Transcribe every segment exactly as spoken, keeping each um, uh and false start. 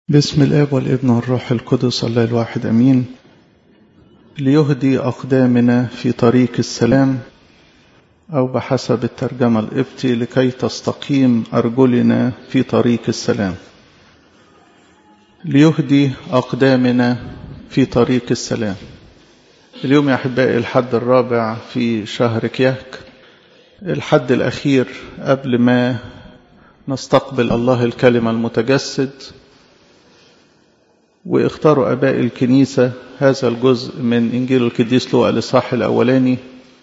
باسم الآب والابن والروح القدس الله الواحد أمين. ليهدي أقدامنا في طريق السلام، أو بحسب الترجمة القبطي لكي تستقيم أرجلنا في طريق السلام. ليهدي أقدامنا في طريق السلام. اليوم يا أحبائي الحد الرابع في شهر كيهك، الحد الأخير قبل ما نستقبل الله الكلمة المتجسد. واختاروا أباء الكنيسة هذا الجزء من إنجيل القديس لوقا الإصحاح الأولاني،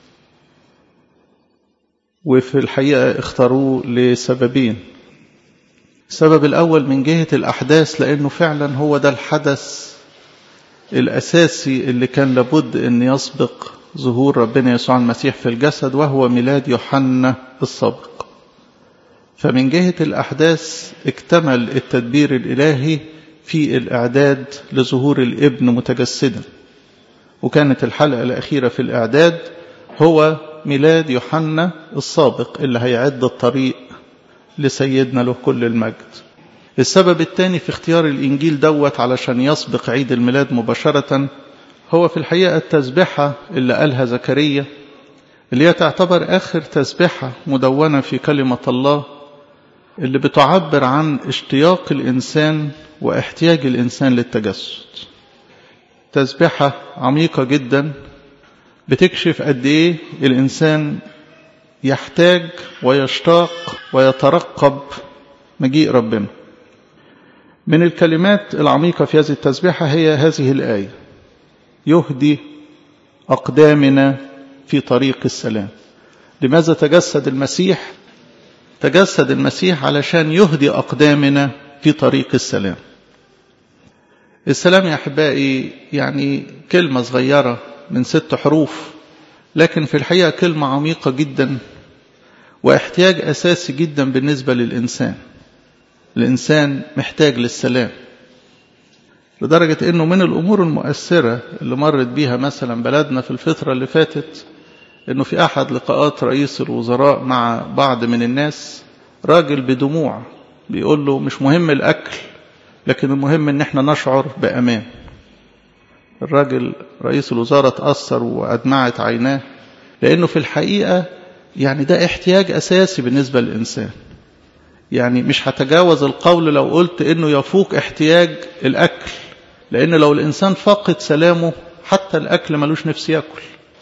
وفي الحقيقة اختاروه لسببين. السبب الأول من جهة الأحداث، لأنه فعلا هو ده الحدث الأساسي اللي كان لابد أن يسبق ظهور ربنا يسوع المسيح في الجسد، وهو ميلاد يوحنا السابق. فمن جهة الأحداث اكتمل التدبير الإلهي في الإعداد لظهور الابن متجسدا، وكانت الحلقة الأخيرة في الإعداد هو ميلاد يوحنا السابق اللي هيعد الطريق لسيدنا له كل المجد. السبب الثاني في اختيار الإنجيل دوت علشان يسبق عيد الميلاد مباشرة هو في الحقيقة التسبحة اللي قالها زكريا، اللي هي تعتبر آخر تسبحة مدونة في كلمة الله، اللي بتعبر عن اشتياق الإنسان واحتياج الإنسان للتجسد. تسبحة عميقة جدا بتكشف قد إيه الإنسان يحتاج ويشتاق ويترقب مجيء ربنا. من الكلمات العميقة في هذه التسبحة هي هذه الآية: يهدي أقدامنا في طريق السلام. لماذا تجسد المسيح؟ تجسد المسيح علشان يهدي أقدامنا في طريق السلام. السلام يا أحبائي يعني كلمة صغيرة من ست حروف، لكن في الحقيقة كلمة عميقة جدا واحتياج أساسي جدا بالنسبة للإنسان. الإنسان محتاج للسلام، لدرجة أنه من الأمور المؤثرة اللي مرت بيها مثلا بلدنا في الفترة اللي فاتت، أنه في أحد لقاءات رئيس الوزراء مع بعض من الناس راجل بدموع بيقول له مش مهم الأكل، لكن المهم أن احنا نشعر بأمان. الراجل رئيس الوزراء تأثر وأدمعت عيناه، لأنه في الحقيقة يعني ده احتياج أساسي بالنسبة للإنسان. يعني مش هتجاوز القول لو قلت أنه يفوق احتياج الأكل، لأن لو الإنسان فاقد سلامه حتى الأكل ملوش نفس يأكل.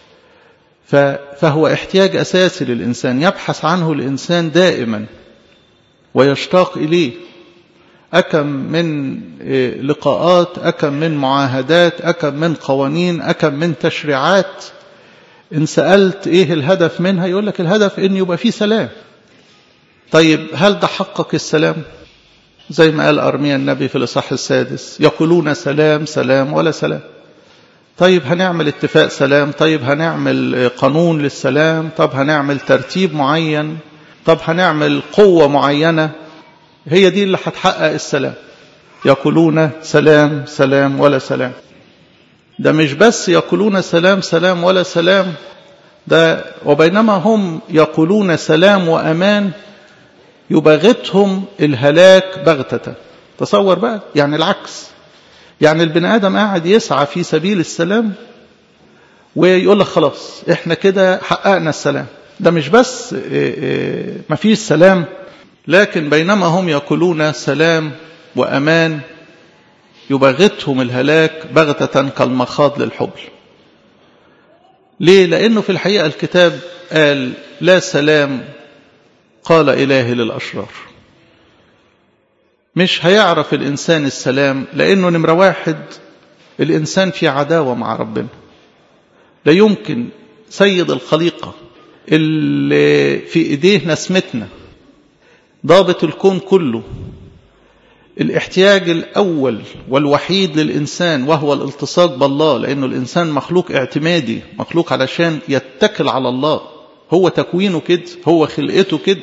فهو احتياج أساسي للإنسان يبحث عنه الإنسان دائما ويشتاق إليه. أكم من لقاءات، أكم من معاهدات، أكم من قوانين، أكم من تشريعات، إن سألت إيه الهدف منها يقول لك الهدف إن يبقى فيه سلام. طيب هل ده حقق السلام؟ زي ما قال أرميا النبي في الإصحاح السادس: يقولون سلام سلام ولا سلام. طيب هنعمل اتفاق سلام، طيب هنعمل قانون للسلام، طب هنعمل ترتيب معين، طب هنعمل قوة معينة، هي دي اللي هتحقق السلام. يقولون سلام سلام ولا سلام. ده مش بس يقولون سلام سلام ولا سلام، ده وبينما هم يقولون سلام وأمان يبغتهم الهلاك بغتة. تصور بقى، يعني العكس. يعني البني آدم قاعد يسعى في سبيل السلام ويقول لك خلاص احنا كده حققنا السلام. ده مش بس ما فيش سلام، لكن بينما هم يقولون سلام وأمان يبغتهم الهلاك بغتة كالمخاض للحبل. ليه؟ لأنه في الحقيقة الكتاب قال: لا سلام قال إلهي للأشرار. مش هيعرف الإنسان السلام، لأنه نمرة واحد الإنسان في عداوة مع ربنا. لا يمكن سيد الخليقة اللي في إيديه نسمتنا، ضابط الكون كله، الاحتياج الأول والوحيد للإنسان وهو الالتصاق بالله، لأنه الإنسان مخلوق اعتمادي، مخلوق علشان يتكل على الله. هو تكوينه كده، هو خلقته كده.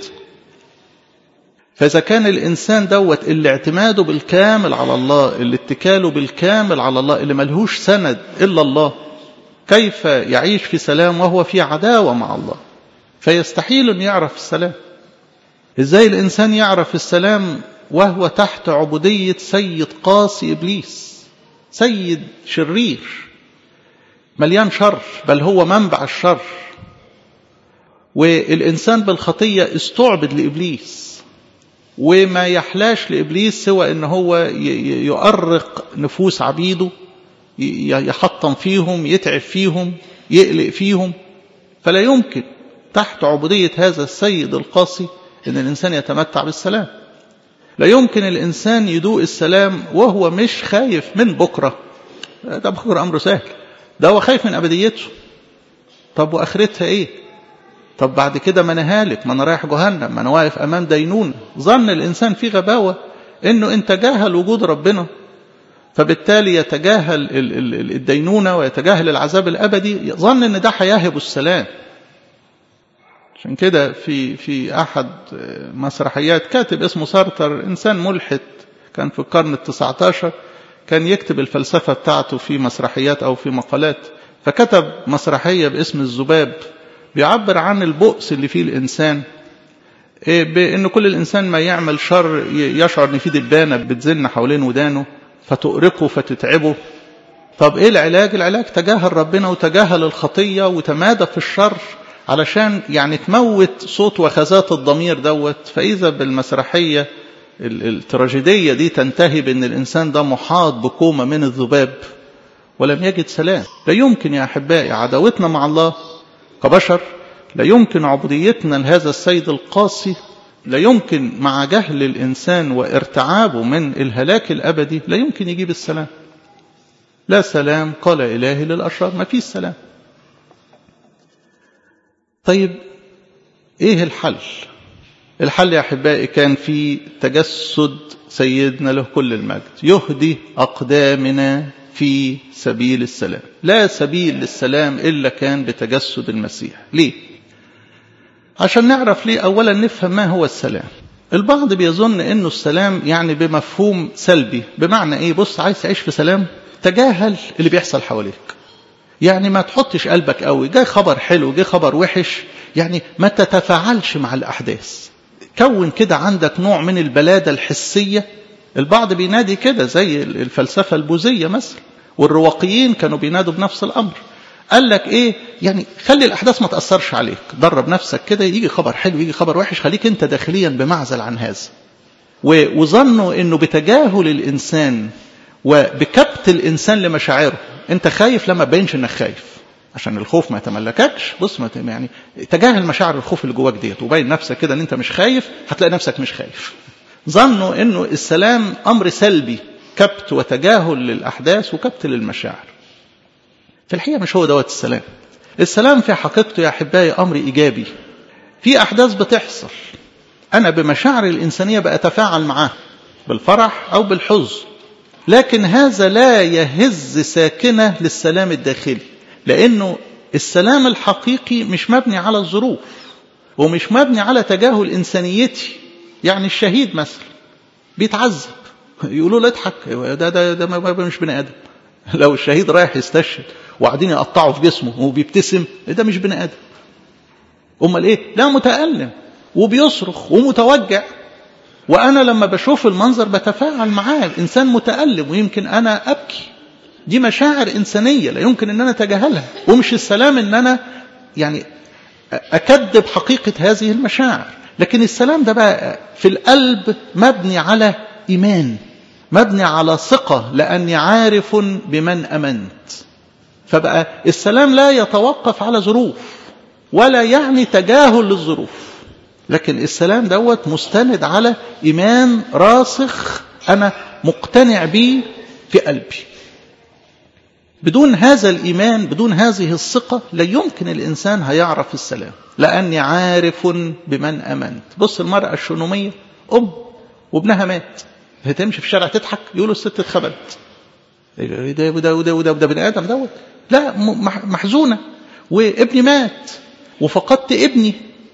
فإذا كان الإنسان دوت اللي اعتماده بالكامل على الله، اللي اتكاله بالكامل على الله، اللي ملهوش سند إلا الله، كيف يعيش في سلام وهو في عداوة مع الله؟ فيستحيل أن يعرف السلام. إزاي الإنسان يعرف السلام وهو تحت عبودية سيد قاسي إبليس، سيد شرير مليان شر، بل هو منبع الشر. والإنسان بالخطية استعبد لإبليس، وما يحلاش لإبليس سوى إن هو يؤرق نفوس عبيده، يحطم فيهم، يتعب فيهم، يقلق فيهم. فلا يمكن تحت عبودية هذا السيد القاسي إن الإنسان يتمتع بالسلام. لا يمكن الإنسان يدوق السلام وهو مش خايف من بكرة. ده بكرة أمره سهل، ده هو خايف من أبديته. طب وآخرتها إيه؟ طب بعد كده ما أنا هالك، ما أنا رايح جهنم، ما أنا واقف أمام دينونة. ظن الإنسان في غباوة إنه إن تجاهل وجود ربنا فبالتالي يتجاهل الدينونة ويتجاهل العذاب الأبدي، ظن إن ده هيهب السلام. عشان كده في في أحد مسرحيات كاتب اسمه سارتر، إنسان ملحد كان في القرن التسعة عشر، كان يكتب الفلسفة بتاعته في مسرحيات أو في مقالات، فكتب مسرحية باسم الذباب بيعبر عن البؤس اللي فيه الإنسان، بأن كل الإنسان ما يعمل شر يشعر أن في دبانة بتزن حوالين ودانه فتؤرقه فتتعبه. طب إيه العلاج؟ العلاج تجاهل ربنا وتجاهل الخطية وتمادى في الشر علشان يعني تموت صوت وخزات الضمير دوت. فإذا بالمسرحية التراجيدية دي تنتهي بأن الإنسان ده محاط بكومة من الذباب ولم يجد سلام. لا يمكن يا أحبائي عداوتنا مع الله كبشر، لا يمكن عبوديتنا لهذا السيد القاسي، لا يمكن مع جهل الإنسان وارتعابه من الهلاك الأبدي لا يمكن يجيب السلام. لا سلام قال إلهي للأشرار، ما فيش سلام. طيب إيه الحل؟ الحل يا أحبائي كان في تجسد سيدنا له كل المجد، يهدي أقدامنا في سبيل السلام. لا سبيل للسلام إلا كان بتجسد المسيح. ليه؟ عشان نعرف ليه أولا نفهم ما هو السلام. البعض بيظن إنه السلام يعني بمفهوم سلبي، بمعنى إيه؟ بص، عايز تعيش في سلام تجاهل اللي بيحصل حواليك، يعني ما تحطش قلبك قوي، جاي خبر حلو جاي خبر وحش، يعني ما تتفاعلش مع الأحداث، كون كده عندك نوع من البلادة الحسية. البعض بينادي كده زي الفلسفة البوذية مثلا، والرواقيين كانوا بينادوا بنفس الأمر. قال لك إيه؟ يعني خلي الأحداث ما تأثرش عليك، درب نفسك كده، يجي خبر حلو يجي خبر وحش، خليك أنت داخليا بمعزل عن هذا. وظنوا إنه بتجاهل الإنسان وبكبت الإنسان لمشاعره، أنت خايف لما بينش إنك خايف عشان الخوف ما يتملككش. بص، ما يعني تجاهل مشاعر الخوف اللي جواك ديت وبين نفسك كده ان انت مش خايف، هتلاقي نفسك مش خايف. ظنوا انه السلام امر سلبي، كبت وتجاهل للاحداث وكبت للمشاعر. في الحقيقه مش هو دوت السلام. السلام في حقيقته يا احبائي امر ايجابي. في احداث بتحصل انا بمشاعر الانسانيه بأتفاعل معاها بالفرح او بالحزن، لكن هذا لا يهز ساكنه للسلام الداخلي، لأنه السلام الحقيقي مش مبني على الظروف ومش مبني على تجاهل إنسانيتي. يعني الشهيد مثلا بيتعذب، يقولوا له اضحك، ده, ده, ده مش بني آدم. لو الشهيد رايح يستشهد وقاعدين يقطعوا في جسمه وبيبتسم، ده مش بني آدم. أمال إيه؟ لا، متألم وبيصرخ ومتوجع، وأنا لما بشوف المنظر بتفاعل معاه. الإنسان متألم ويمكن أنا أبكي، دي مشاعر إنسانية لا يمكن أن أنا أتجاهلها. ومش السلام أن أنا يعني أكذب حقيقة هذه المشاعر، لكن السلام ده بقى في القلب مبني على إيمان، مبني على ثقة، لأني عارف بمن أمنت. فبقى السلام لا يتوقف على ظروف ولا يعني تجاهل للظروف، لكن السلام دوت مستند على إيمان راسخ أنا مقتنع به في قلبي. بدون هذا الإيمان، بدون هذه الثقة، لا يمكن الإنسان هيعرف السلام، لأني عارف بمن أمنت. بص المرأة الشونومية، أم وابنها مات، هتمشي في الشارع تضحك، يقولوا الست اتخبلت، ده وده وده وده وده بني آدم دوت. لا، محزونة، وابني مات وفقدت ابني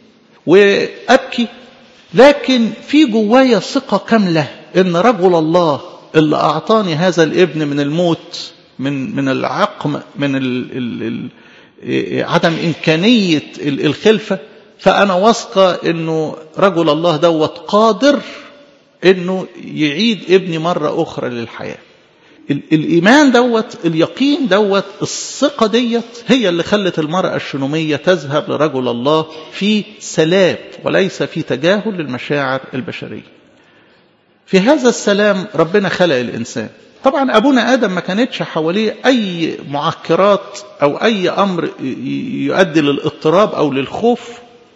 وأبكي، لكن في جوايا ثقة كاملة إن رجل الله اللي أعطاني هذا الابن من الموت، من من العقم، من ال ال ال عدم إمكانية الخلفة، فأنا واثقة إنه رجل الله دوت قادر انه يعيد ابني مرة اخرى للحياة. الايمان دوت، اليقين دوت، الثقة ديت هي اللي خلت المرأة الشنومية تذهب لرجل الله في سلام وليس في تجاهل للمشاعر البشرية. في هذا السلام ربنا خلق الانسان. طبعا ابونا ادم ما كانتش حواليه اي معكرات او اي امر يؤدي للاضطراب او للخوف،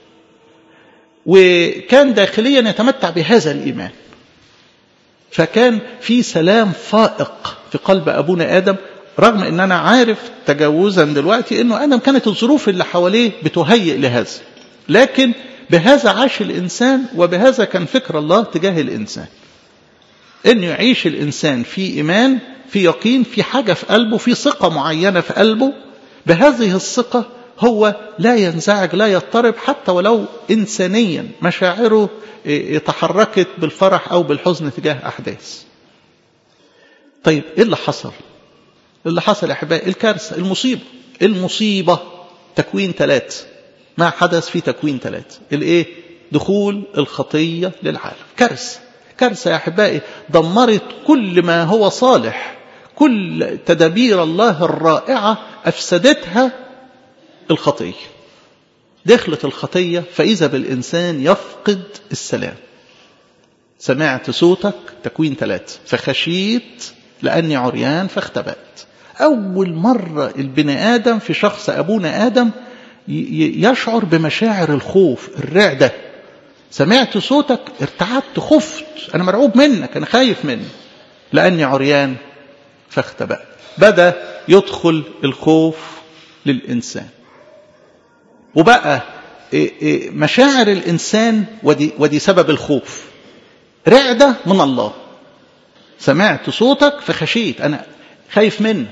وكان داخليا يتمتع بهذا الايمان، فكان في سلام فائق في قلب ابونا ادم. رغم ان انا عارف تجاوزا دلوقتي انه ادم كانت الظروف اللي حواليه بتهيئ لهذا، لكن بهذا عاش الانسان، وبهذا كان فكر الله تجاه الانسان، انه يعيش الانسان في ايمان، في يقين، في حاجة في قلبه، في ثقة معينة في قلبه. بهذه الثقة هو لا ينزعج، لا يضطرب، حتى ولو إنسانيا مشاعره تحركت بالفرح أو بالحزن تجاه أحداث. طيب إيه اللي حصل؟ اللي حصل يا أحبائي الكارثة، المصيبة. المصيبة تكوين ثلاثة، ما حدث في تكوين ثلاثة، الإيه؟ دخول الخطية للعالم. كارثة، كارثة يا أحبائي دمرت كل ما هو صالح، كل تدابير الله الرائعة أفسدتها الخطية. دخلت الخطية فإذا بالإنسان يفقد السلام. سمعت صوتك، تكوين ثلاثة، فخشيت لأني عريان فاختبأت. أول مرة البني آدم في شخص أبونا آدم يشعر بمشاعر الخوف، الرعدة. سمعت صوتك، ارتعبت، خفت، أنا مرعوب منك، أنا خايف منك، لأني عريان فاختبأت. بدأ يدخل الخوف للإنسان، وبقى مشاعر الإنسان، ودي, ودي سبب الخوف، رعدة من الله. سمعت صوتك فخشيت، أنا خايف منك.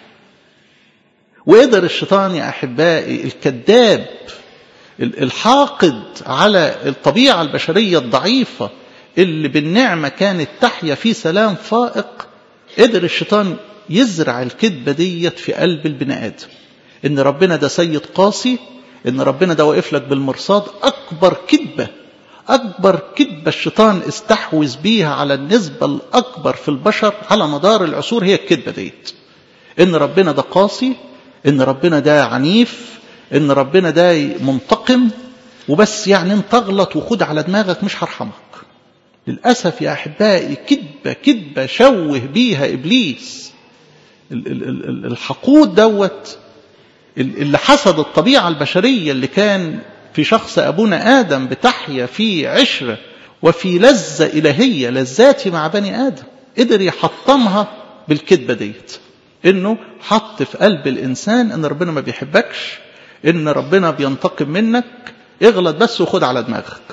وقدر الشيطان يا أحبائي الكذاب الحاقد على الطبيعة البشرية الضعيفة اللي بالنعمة كانت تحيا في سلام فائق، قدر الشيطان يزرع الكذبة ديت في قلب البني آدم، إن ربنا ده سيد قاسي، إن ربنا ده واقف لك بالمرصاد. أكبر كذبة، أكبر كذبة الشيطان استحوذ بيها على النسبة الأكبر في البشر على مدار العصور هي الكذبة ديت، إن ربنا ده قاسي، إن ربنا ده عنيف، إن ربنا ده منتقم، وبس يعني انت تغلط وخد على دماغك مش هرحمك. للأسف يا أحبائي كذبة كذبة شوه بيها إبليس الحقود دوت اللي حسد الطبيعة البشرية اللي كان في شخص أبونا آدم بتحيا في عشرة وفي لذة إلهية، لذاتي مع بني آدم. قدر يحطمها بالكذبة ديت، إنه حط في قلب الإنسان إن ربنا ما بيحبكش، إن ربنا بينتقم منك، اغلط بس وخد على دماغك.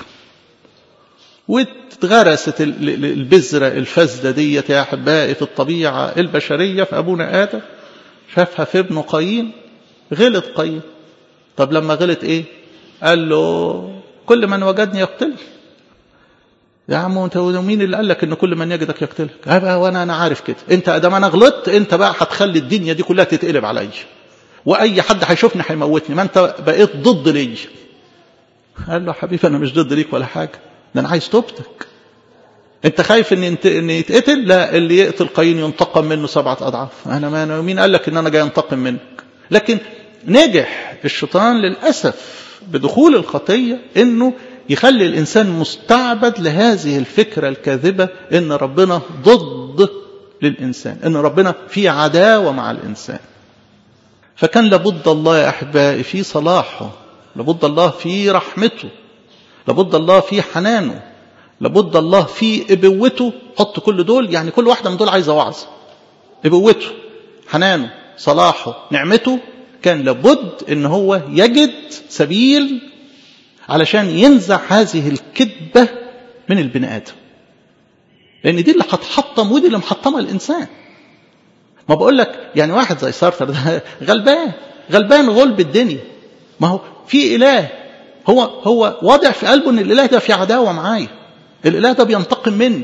واتغرست البذرة الفاسدة ديت يا أحبائي في الطبيعة البشرية في أبونا آدم. شافها في ابنه قايين، غلط قايين. طب لما غلط إيه؟ قال له كل من وجدني يقتل. يا عم انت مين اللي قال لك ان كل من يجدك يقتلك؟ ابقى وانا انا عارف كده. انت ادام انا غلطت، انت بقى هتخلي الدنيا دي كلها تتقلب عليا، واي حد هيشوفني هيموتني، ما انت بقيت ضد لي. قال له حبيبي انا مش ضد ليك ولا حاجه، ده انا عايز توبتك. انت خايف ان انت ان يتقتل؟ لا، اللي يقتل قايين ينتقم منه سبعه اضعاف. انا ما أنا مين قال لك ان انا جاي انتقم منك؟ لكن نجح الشيطان للاسف بدخول الخطيه انه يخلي الإنسان مستعبد لهذه الفكرة الكاذبة إن ربنا ضد للإنسان، إن ربنا في عداوة مع الإنسان. فكان لابد الله يا أحبائي في صلاحه، لابد الله في رحمته، لابد الله في حنانه، لابد الله في إبوته. حط كل دول، يعني كل واحدة من دول عايزة وعظ. إبوته، حنانه، صلاحه، نعمته، كان لابد إن هو يجد سبيل علشان ينزع هذه الكذبة من البني آدم، لأن دي اللي هتحطم ودي اللي محطمة الإنسان. ما بقول لك يعني واحد زي سارتر ده غلبان غلبان غلب الدنيا. ما هو في إله، هو هو واضع في قلبه إن الإله ده في عداوة معايا، الإله ده بينتقم مني.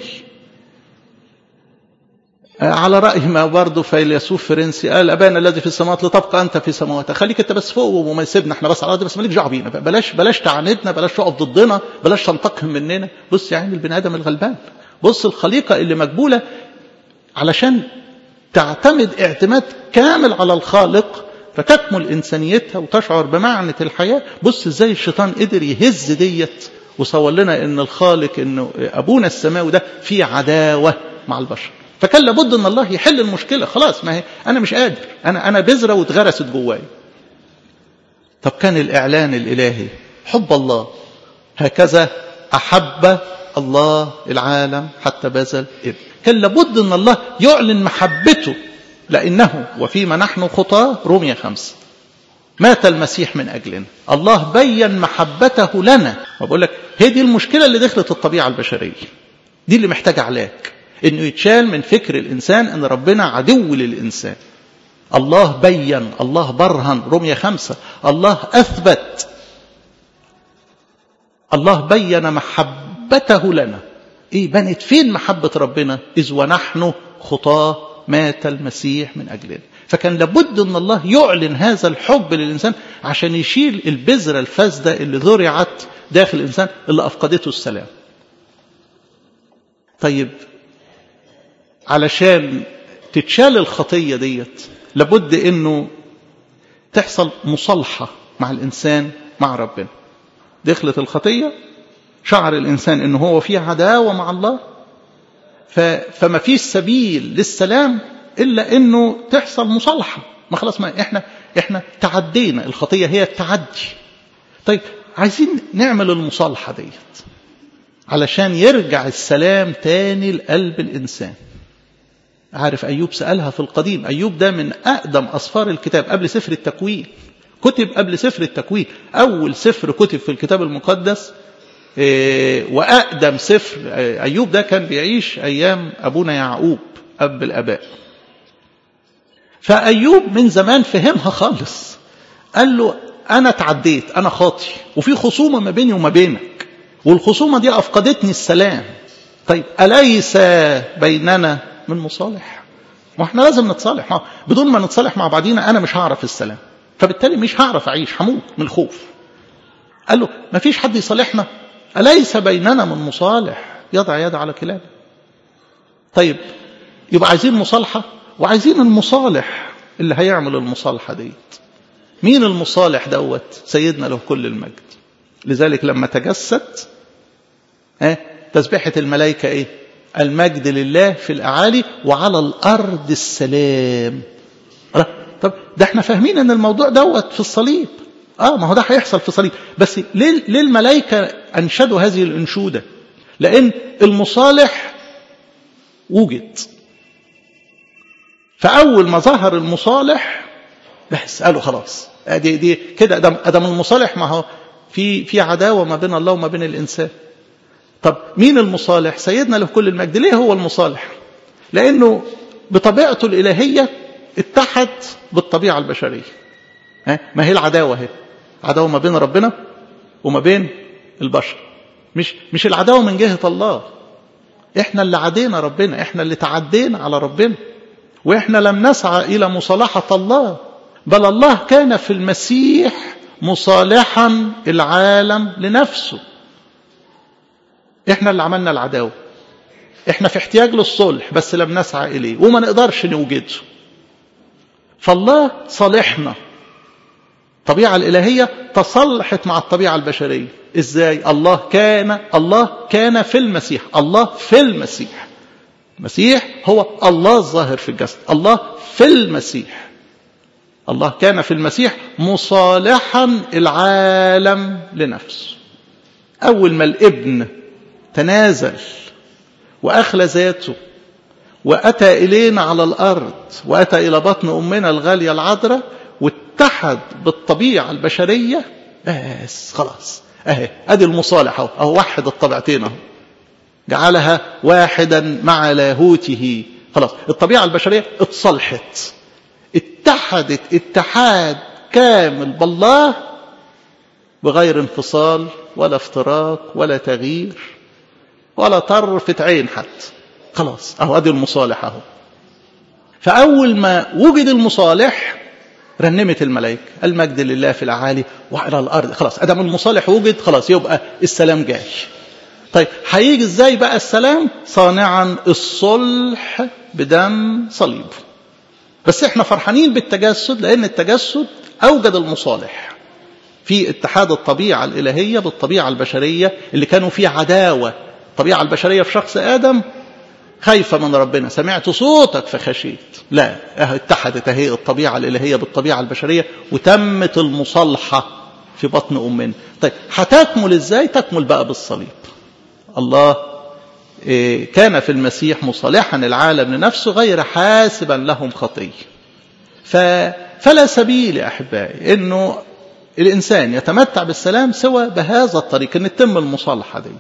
على رأي ما برضه فيلسوف فرنسي قال أبانا الذي في السماوات لتبقى أنت في سماوات. خليك أنت بس فوق وما يسيبنا احنا بس على الأرض، بس مالك دعوه بينا، بلاش بلاش تعاندنا، بلاش تقف ضدنا، بلاش تنتقم مننا. بص يا عيني البني آدم الغلبان، بص الخليقة اللي مجبولة علشان تعتمد اعتماد كامل على الخالق فتكمل إنسانيتها وتشعر بمعنى الحياة. بص ازاي الشيطان قدر يهز ديت وصور لنا ان الخالق انه ابونا السماوي ده في عداوة مع البشر. فكان لابد ان الله يحل المشكلة. خلاص ما هي انا مش قادر، انا انا بذرة واتغرست جواي. طب كان الاعلان الالهي حب الله، هكذا احب الله العالم حتى بذل ابن. كان لابد ان الله يعلن محبته لانه وفيما نحن خطاه رومية خمسة مات المسيح من اجلنا. الله بين محبته لنا. وبقول لك هي دي المشكلة اللي دخلت الطبيعة البشرية، دي اللي محتاجة علاج، انه يتشال من فكر الانسان ان ربنا عدو للانسان. الله بين، الله برهن، رومية خمسة الله اثبت، الله بين محبته لنا. ايه بنت فين محبة ربنا؟ اذ ونحن خطاه مات المسيح من اجلنا. فكان لابد ان الله يعلن هذا الحب للانسان عشان يشيل البذرة الفاسدة اللي ذرعت داخل الانسان اللي افقدته السلام. طيب علشان تتشال الخطية ديت لابد انه تحصل مصالحة مع الانسان مع ربنا. دخلت الخطية، شعر الانسان انه هو فيه عداوة مع الله، فما فيش سبيل للسلام الا انه تحصل مصالحة. ما خلاص ما احنا احنا تعدينا، الخطية هي التعدي. طيب عايزين نعمل المصالحة ديت علشان يرجع السلام تاني لقلب الانسان. عارف أيوب سألها في القديم. أيوب ده من أقدم أسفار الكتاب قبل سفر التكوين، كتب قبل سفر التكوين، أول سفر كتب في الكتاب المقدس وأقدم سفر. أيوب ده كان بيعيش أيام أبونا يعقوب أب الأباء. فأيوب من زمان فهمها خالص، قال له أنا تعديت، أنا خاطي وفي خصومة ما بيني وما بينك، والخصومة دي أفقدتني السلام. طيب أليس بيننا من مصالح؟ ما احنا لازم نتصالح. ما بدون ما نتصالح مع بعضينا انا مش هعرف السلام، فبالتالي مش هعرف اعيش، هموت من الخوف. قال له ما فيش حد يصالحنا؟ أليس بيننا من مصالح يضع يد على كلاب؟ طيب يبقى عايزين مصالحة وعايزين المصالح اللي هيعمل المصالحة ديت. مين المصالح دوت؟ سيدنا له كل المجد. لذلك لما تجسد اه تسبيحة الملائكة ايه؟ المجد لله في الأعالي وعلى الأرض السلام. طب ده احنا فاهمين ان الموضوع دوت في الصليب. اه ما هو ده هيحصل في الصليب، بس ليه, ليه الملائكة أنشدوا هذه الأنشودة؟ لأن المصالح وجد. فأول ما ظهر المصالح بس قالوا خلاص دي, دي كده أدم, أدم المصالح. ما هو في, في عداوة ما بين الله وما بين الإنسان. طب مين المصالح؟ سيدنا له كل المجد. ليه هو المصالح؟ لأنه بطبيعته الإلهية اتحد بالطبيعة البشرية. ها؟ ما هي العداوة هي عداوة ما بين ربنا وما بين البشر، مش مش العداوة من جهة الله. احنا اللي عدينا ربنا، احنا اللي تعدينا على ربنا، واحنا لم نسعى إلى مصالحة الله، بل الله كان في المسيح مصالحا العالم لنفسه. احنا اللي عملنا العداوة، احنا في احتياج للصلح بس لم نسعى إليه وما نقدرش نوجده. فالله صالحنا. الطبيعة الإلهية تصلحت مع الطبيعة البشرية. ازاي؟ الله كان الله كان في المسيح. الله في المسيح. المسيح هو الله الظاهر في الجسد. الله في المسيح. الله كان في المسيح مصالحا العالم لنفسه. أول ما الابن تنازل وأخلى ذاته وأتى إلينا على الأرض وأتى إلى بطن أمنا الغالية العذراء واتحد بالطبيعة البشرية، بس خلاص أهي أدي المصالح أهو, أهو وحد الطبيعتين أهو، جعلها واحدا مع لاهوته. خلاص الطبيعة البشرية اتصلحت، اتحدت اتحاد كامل بالله بغير انفصال ولا افتراق ولا تغيير ولا طرفة عين حتى. خلاص اهو ادي المصالح اهو. فاول ما وجد المصالح رنمت الملائكة المجد لله في الاعالي وعلى الارض. خلاص ادم المصالح وجد، خلاص يبقى السلام جاي. طيب هيجي ازاي بقى السلام؟ صانعا الصلح بدم صليبه. بس احنا فرحانين بالتجسد لان التجسد اوجد المصالح في اتحاد الطبيعة الالهية بالطبيعة البشرية اللي كانوا فيه عداوة. الطبيعة البشرية في شخص ادم خايفة من ربنا، سمعت صوتك فخشيت. لا، اتحدت اهي الطبيعة الالهية بالطبيعة البشرية وتمت المصالحة في بطن امنا. طيب هتكمل ازاي؟ تكمل بقى بالصليب. الله كان في المسيح مصالحا العالم لنفسه غير حاسبا لهم خطية. فلا سبيل يا أحبائي أنه الإنسان يتمتع بالسلام سوى بهذا الطريق، أن تتم المصالحة دي.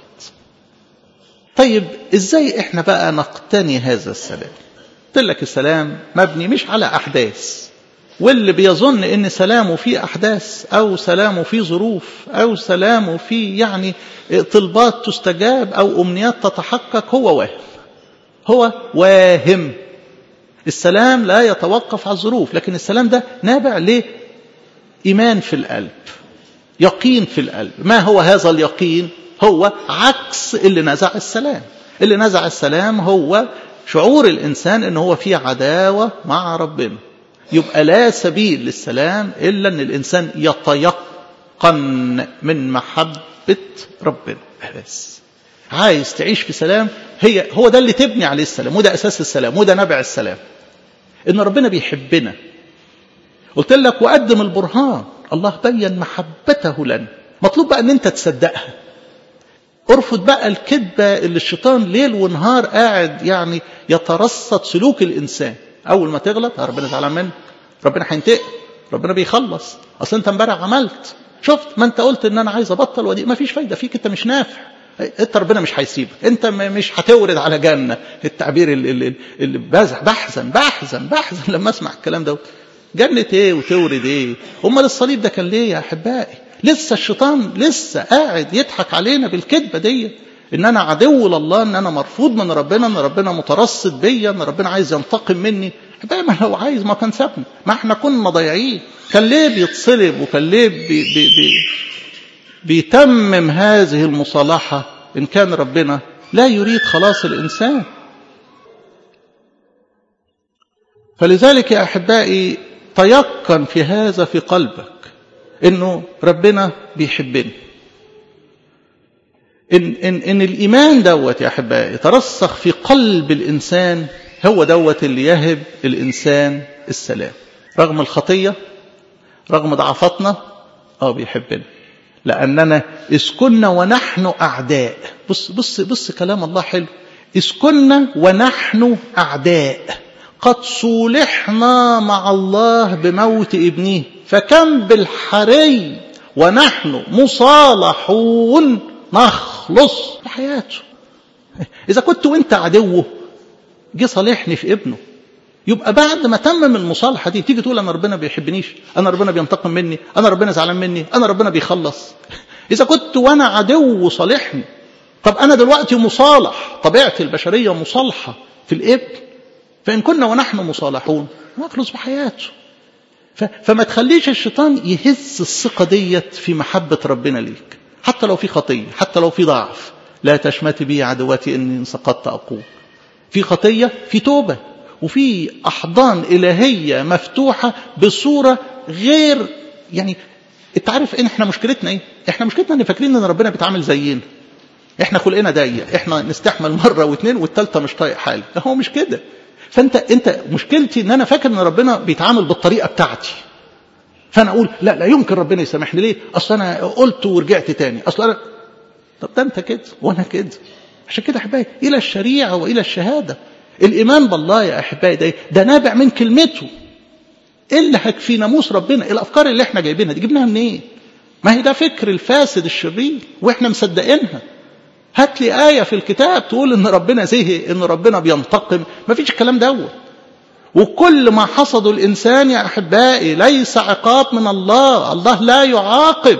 طيب إزاي إحنا بقى نقتني هذا السلام؟ قلت لك السلام مبني مش على أحداث، واللي بيظن أن سلامه فيه أحداث أو سلامه فيه ظروف أو سلامه فيه يعني طلبات تستجاب أو أمنيات تتحقق هو واهم. هو واهم. السلام لا يتوقف على الظروف، لكن السلام ده نابع لإيمان في القلب، يقين في القلب. ما هو هذا اليقين؟ هو عكس اللي نزع السلام. اللي نزع السلام هو شعور الإنسان أنه هو في عداوة مع ربنا. يبقى لا سبيل للسلام إلا أن الإنسان يتيقن من محبة ربنا. بس عايز تعيش في سلام، هي هو ده اللي تبني عليه السلام، وده أساس السلام، وده نبع السلام، إن ربنا بيحبنا. قلت لك وقدم البرهان، الله بين محبته لنا. مطلوب بقى أن أنت تصدقها. ارفض بقى الكذبة اللي الشيطان ليل ونهار قاعد يعني يترصد سلوك الإنسان. أول ما تغلط ربنا زعلان منك، ربنا هينتقم، ربنا بيخلص. أصل أنت امبارح عملت، شفت ما أنت قلت إن أنا عايز أبطل ودي، ما فيش فايدة فيك، أنت مش نافع، أنت ربنا مش هيسيبك، أنت مش هتورد على جنة. التعبير اللي, اللي, اللي بحزن بحزن بحزن لما أسمع الكلام ده. جنة إيه وتورد إيه؟ أمال الصليب ده كان ليه يا أحبائي؟ لسه الشيطان لسه قاعد يضحك علينا بالكذبة دي، ان انا عدو لله، ان انا مرفوض من ربنا، ان ربنا مترصد بيا، ان ربنا عايز ينتقم مني. ما لو عايز ما كان سابنا، ما احنا كنا ضايعين. كان ليه بيتصلب وكان ليه بي بي بي بيتمم هذه المصالحة ان كان ربنا لا يريد خلاص الانسان؟ فلذلك يا احبائي تيقن في هذا في قلبك انه ربنا بيحبني. إن, إن, إن الإيمان دوت يا أحبائي ترسخ في قلب الإنسان، هو دوت اللي يهب الإنسان السلام رغم الخطية، رغم ضعفتنا. آه بيحبنا لأننا إذ كنا ونحن أعداء. بص بص بص كلام الله حلو. إذ كنا ونحن أعداء قد صولحنا مع الله بموت ابنه، فكم بالحري ونحن مصالحون نخلص بحياته. إذا كنت وانت عدوه جه صالحني في ابنه، يبقى بعد ما تمم المصالحة دي تيجي تقول أنا ربنا بيحبنيش، أنا ربنا بينتقم مني، أنا ربنا زعلان مني، أنا ربنا بيخلص. إذا كنت وأنا عدو صالحني، طب أنا دلوقتي مصالح، طبيعتي البشرية مصالحة في الابن، فإن كنا ونحن مصالحون نخلص بحياته. فما تخليش الشيطان يهز الثقة ديت في محبة ربنا ليك، حتى لو في خطية، حتى لو في ضعف. لا تشمت بي عدواتي إني سقطت أقوم. في خطية، في توبة، وفي أحضان إلهية مفتوحة بصورة غير يعني. انت عارف إن احنا مشكلتنا ايه؟ احنا مشكلتنا ان فاكرين ان ربنا بيتعامل زينا. احنا خلقنا ضيق، احنا نستحمل مرة واثنين والثالثة مش طايق حالي. هو مش كده. فانت انت مشكلتي ان انا فاكر ان ربنا بيتعامل بالطريقة بتاعتي، فانا اقول لا لا يمكن ربنا يسامحني. ليه؟ اصل انا قلت ورجعت تاني، اصل انا. طب ده انت كده وانا كده. عشان كده احبائي الى الشريعة والى الشهادة. الايمان بالله يا احبائي ده ده نابع من كلمته. ايه اللي هيكفي ناموس ربنا؟ الافكار اللي احنا جايبينها دي جبناها منين؟ ما هي ده فكر الفاسد الشرير واحنا مصدقينها. هات لي آية في الكتاب تقول ان ربنا زهق، ان ربنا بينتقم. ما فيش الكلام دوت. وكل ما حصده الإنسان يا أحبائي ليس عقاب من الله. الله لا يعاقب.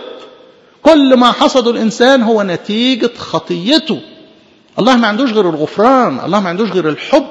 كل ما حصده الإنسان هو نتيجة خطيته. الله ما عندوش غير الغفران، الله ما عندوش غير الحب.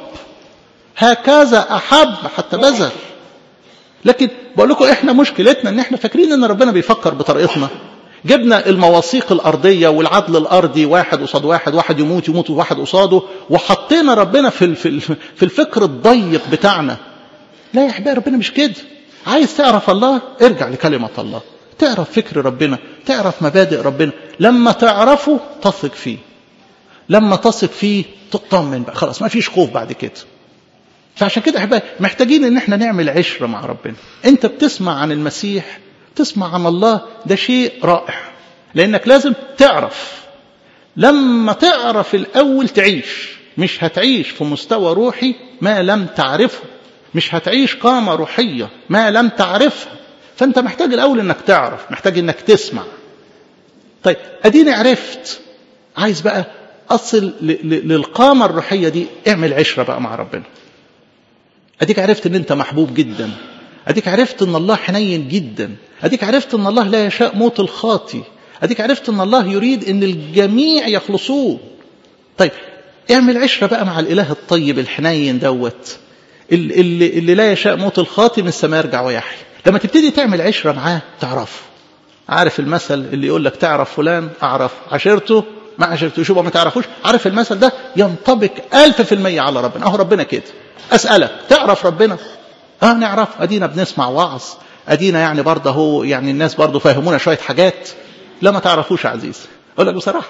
هكذا أحب حتى بذل. لكن بقول لكم إحنا مشكلتنا إن إحنا فاكرين إن ربنا بيفكر بطريقتنا. جبنا المواثيق الأرضية والعدل الأرضي، واحد قصاد واحد، واحد يموت يموت واحد قصاده، وحطينا ربنا في في الفكر الضيق بتاعنا. لا يا حبايبي، ربنا مش كده. عايز تعرف الله، ارجع لكلمة الله، تعرف فكر ربنا، تعرف مبادئ ربنا. لما تعرفه تثق فيه، لما تثق فيه تطمن بقى، خلاص ما فيش خوف بعد كده. فعشان كده احبائي محتاجين ان احنا نعمل عشرة مع ربنا. انت بتسمع عن المسيح، تسمع عن الله، ده شيء رائع، لانك لازم تعرف. لما تعرف الاول تعيش. مش هتعيش في مستوى روحي ما لم تعرفه، مش هتعيش قامة روحية ما لم تعرفها. فانت محتاج الاول انك تعرف، محتاج انك تسمع. طيب اديني عرفت، عايز بقى اصل للقامة الروحية دي، اعمل عشرة بقى مع ربنا. اديك عرفت ان انت محبوب جدا، اديك عرفت ان الله حنين جدا، اديك عرفت ان الله لا يشاء موت الخاطي، اديك عرفت ان الله يريد ان الجميع يخلصون. طيب اعمل عشرة بقى مع الاله الطيب الحنين دوت، اللي, اللي لا يشاء موت الخاطي من السماء يرجع ويحيى. لما تبتدي تعمل عشرة معاه تعرفه. عارف المثل اللي يقول لك تعرف فلان اعرف عشرته ما عشرته شو ما تعرفوش؟ عارف المثل ده ينطبق ألف في المية على ربنا. اهو ربنا كده. اسألك تعرف ربنا؟ اه نعرف، ادينا بنسمع وعظ، ادينا يعني برضه هو يعني الناس برضه فاهمونا شوية حاجات. لا ما تعرفوش عزيز، اقول لك بصراحة.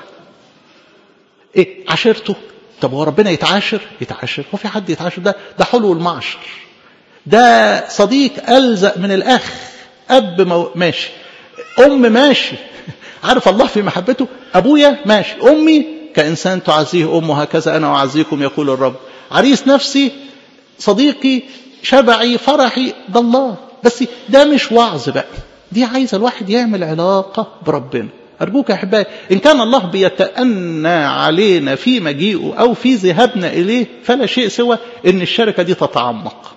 ايه عشرته؟ طب هو ربنا يتعاشر؟ يتعاشر. هو في حد يتعاشر؟ ده ده حلو المعشر، ده صديق ألزق من الأخ، أب مو... ماشي، أم ماشي. عارف الله في محبته. أبويا ماشي، أمي كإنسان تعزيه أمه هكذا أنا أعزيكم يقول الرب. عريس نفسي، صديقي، شبعي، فرحي، ده الله. بس ده مش وعظ بقى، دي عايزة الواحد يعمل علاقة بربنا. أرجوك يا أحبائي، إن كان الله بيتأنى علينا في مجيئه أو في ذهابنا إليه، فلا شيء سوى إن الشركة دي تتعمق.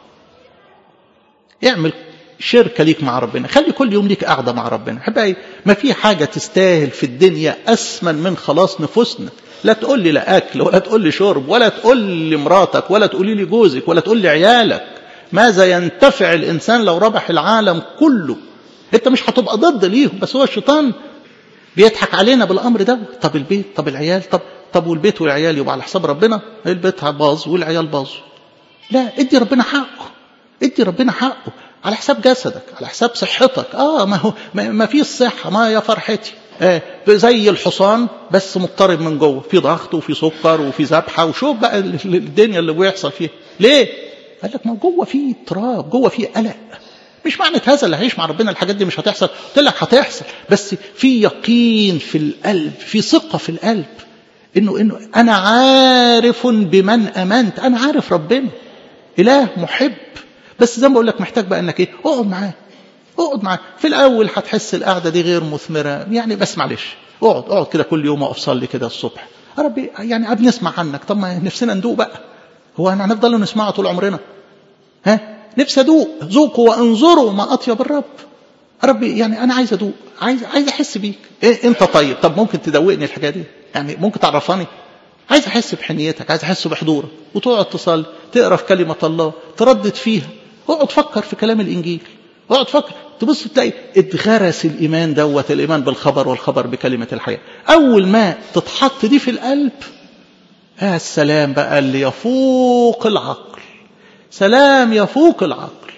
اعمل شركة ليك مع ربنا، خلي كل يوم ليك قاعدة مع ربنا. أحبائي ما في حاجة تستاهل في الدنيا أسمن من خلاص نفوسنا. لا تقول لي لا أكل ولا تقول لي شرب ولا تقول لي مراتك ولا تقول لي جوزك ولا تقول لي عيالك. ماذا ينتفع الإنسان لو ربح العالم كله؟ أنت مش هتبقى ضد ليهم، بس هو الشيطان بيضحك علينا بالأمر ده. طب البيت، طب العيال، طب طب والبيت والعيال يبقى على حساب ربنا؟ البيت باظ والعيال باظوا. لا، ادي ربنا حقه، ادي ربنا حقه على حساب جسدك، على حساب صحتك. اه ما هو ما في الصحة، ما يا فرحتي. آه زي الحصان بس مضطرب من جوه، في ضغط وفي سكر وفي ذبحة، وشوف بقى الدنيا اللي بيحصل فيها. ليه؟ قال لك ما جوه في اضطراب، جوه في قلق. مش معنى هذا اللي هيعيش مع ربنا الحاجات دي مش هتحصل، قلت لك هتحصل، بس في يقين في القلب، في ثقة في القلب انه انه انا عارف بمن امنت، انا عارف ربنا اله محب. بس زي ما بقول لك محتاج بقى انك ايه، اقعد معاه، اقعد معاه. في الاول هتحس القعده دي غير مثمره يعني، بس معلش اقعد اقعد كده كل يوم، اقف صلي كده الصبح. يا ربي يعني بنسمع عنك، طب ما نفسنا ندوق بقى. هو احنا هنفضل نسمعه طول عمرنا؟ ها نفسي ادوق. ذوقوا وانظروا ما اطيب الرب. ربي يعني انا عايز ادوق، عايز عايز احس بيك. إيه انت طيب؟ طب ممكن تدوقني الحاجه دي يعني؟ ممكن تعرفاني؟ عايز احس بحنيتك، عايز احس بحضورك. وتقعد تصلي، تقرا في كلمه الله، تردد فيها، اقعد فكر في كلام الانجيل، اقعد فكر، تبص تلاقي اتغرس الايمان دوت، الايمان بالخبر والخبر بكلمه الحياه. اول ما تتحط دي في القلب، ها السلام بقى اللي يفوق العقل، سلام يفوق العقل.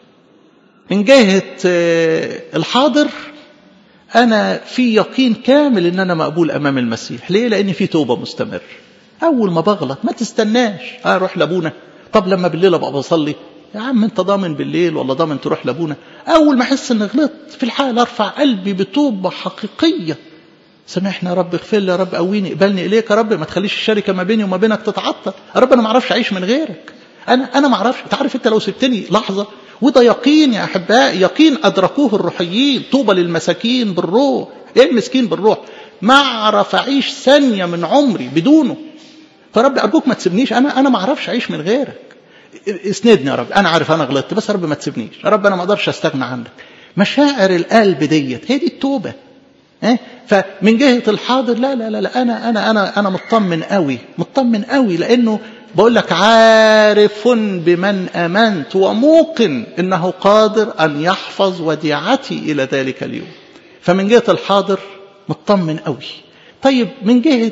من جهة الحاضر أنا في يقين كامل إن أنا مقبول أمام المسيح. ليه؟ لأن في توبة مستمر. أول ما بغلط ما تستناش أروح لأبونا، طب لما بالليل أبقى بصلي. يا عم أنت ضامن بالليل ولا ضامن تروح لأبونا؟ أول ما أحس إن غلطت في الحال أرفع قلبي بتوبة حقيقية. سامحني يا رب، اغفر لي يا رب، قويني، اقبلني إليك يا رب، ما تخليش الشركة ما بيني وما بينك تتعطل. يا رب أنا ما أعرفش أعيش من غيرك، أنا أنا ما أعرفش. تعرف أنت لو سبتني لحظة، وده يقين يا أحباء، يقين أدركوه الروحيين. طوبى للمساكين بالروح. إيه المسكين بالروح؟ ما أعرف أعيش ثانية من عمري بدونه. فرب أرجوك ما تسيبنيش، أنا أنا ما أعرفش أعيش من غيرك. اسندني يا رب، أنا عارف أنا غلطت، بس يا رب ما تسيبنيش يا رب، أنا ما أقدرش أستغنى عنك. مشاعر القلب ديت هي دي التوبة. اه؟ فمن جهة الحاضر لا لا لا, لا أنا أنا أنا أنا مطمن قوي، مطمن قوي، لأنه بقول لك عارف بمن أمنت وموقن إنه قادر أن يحفظ وديعتي إلى ذلك اليوم. فمن جهة الحاضر مطمن قوي. طيب من جهة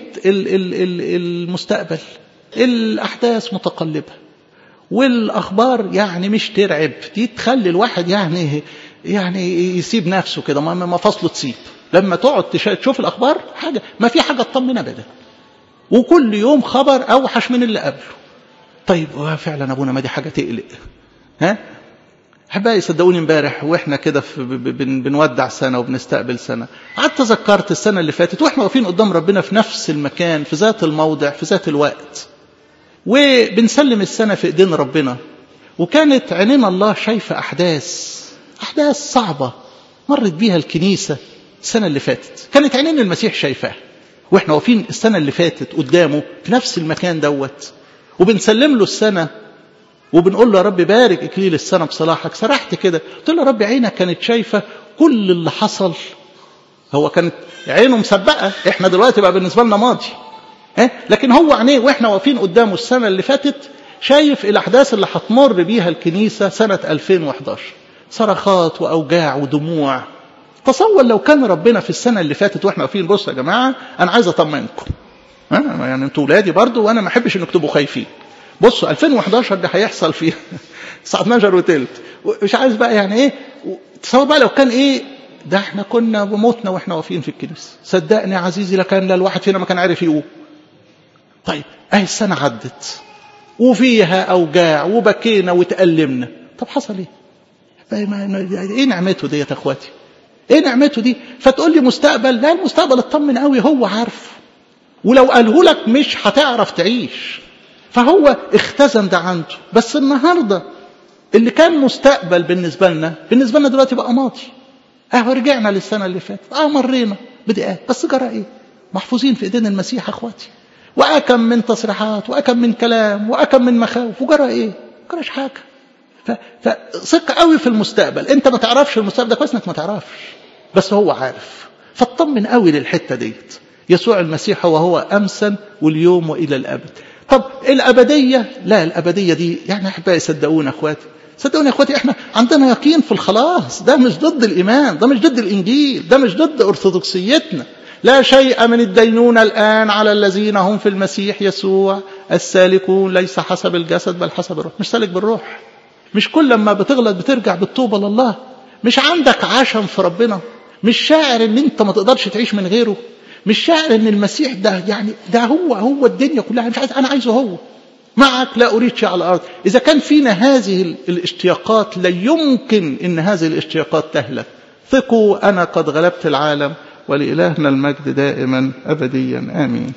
المستقبل الأحداث متقلبة والأخبار يعني مش ترعب، دي تخلي الواحد يعني يعني يسيب نفسه كده، ما فصله تسيب. لما تقعد تشوف الأخبار حاجة ما في حاجة تطمن أبدا، وكل يوم خبر أوحش من اللي قبله. طيب فعلا أبونا ما دي حاجة تقلق. ها أحبائي صدقوني امبارح واحنا كده بنودع سنة وبنستقبل سنة، قعدت تذكرت السنة اللي فاتت واحنا واقفين قدام ربنا في نفس المكان في ذات الموضع في ذات الوقت، وبنسلم السنة في ايدين ربنا، وكانت عينينا الله شايفة أحداث أحداث صعبة مرت بيها الكنيسة السنة اللي فاتت، كانت عينين المسيح شايفاها واحنا واقفين السنة اللي فاتت قدامه في نفس المكان دوت، وبنسلم له السنة وبنقول له يا رب بارك إكليل السنة بصلاحك. سرحت كده قلت له يا رب عينك كانت شايفة كل اللي حصل، هو كانت عينه مسبقة، احنا دلوقتي بقى بالنسبة لنا ماضي، اه؟ لكن هو عينيه واحنا واقفين قدامه السنة اللي فاتت شايف الأحداث اللي هتمر بيها الكنيسة سنة ألفين وإحدى عشر، صرخات وأوجاع ودموع. تصور لو كان ربنا في السنة اللي فاتت واحنا واقفين، بصوا يا جماعة أنا عايز أطمنكم، اه؟ يعني انتوا ولادي برضو وأنا ما أحبش إنكم تبقوا خايفين. بصوا ألفين وإحدى عشر ده هيحصل فيه الساعة اتناشر وتلت، مش عايز بقى يعني ايه. تصور بقى لو كان ايه ده، احنا كنا بموتنا واحنا واقفين في الكنيسة، صدقني يا عزيزي لكان لا الواحد فينا ما كان عارف يقوم. طيب اهي السنة عدت وفيها اوجاع وبكينا وتألمنا، طب حصل ايه؟ ايه نعمته دي يا اخواتي؟ ايه نعمته دي؟ فتقول لي مستقبل، لا المستقبل اطمن قوي هو عارف، ولو قاله لك مش هتعرف تعيش، فهو اختزن ده عنده. بس النهاردة اللي كان مستقبل بالنسبة لنا بالنسبة لنا دلوقتي بقى ماضي. اه رجعنا للسنة اللي فاتت، اه مرينا بدقات، بس جرى ايه؟ محفوظين في ايدين المسيح اخواتي، واكم من تصريحات واكم من كلام واكم من مخاوف، وجرى ايه؟ جراش حاجة. فثق قوي في المستقبل، انت ما تعرفش المستقبل ده كويس انك ما تعرفش، بس هو عارف، فاطمن قوي للحتة ديت. يسوع المسيح هو هو امسا واليوم والى الابد. طب الابدية، لا الابدية دي يعني احبائي صدقونا اخواتي، صدقوني يا اخواتي احنا عندنا يقين في الخلاص، ده مش ضد الايمان، ده مش ضد الانجيل، ده مش ضد ارثوذكسيتنا. لا شيء من الدينونة الان على الذين هم في المسيح يسوع السالكون ليس حسب الجسد بل حسب الروح. مش سالك بالروح، مش كل لما بتغلط بترجع بالتوبة لله، مش عندك عشم في ربنا، مش شاعر ان انت ما تقدرش تعيش من غيره، مش شاعر ان المسيح ده يعني ده هو هو الدنيا كلها، مش عايز، انا عايزه هو معك، لا اريد شيء على الارض. اذا كان فينا هذه الاشتياقات لا يمكن ان هذه الاشتياقات تهلك. ثقوا انا قد غلبت العالم، ولإلهنا المجد دائما ابديا امين.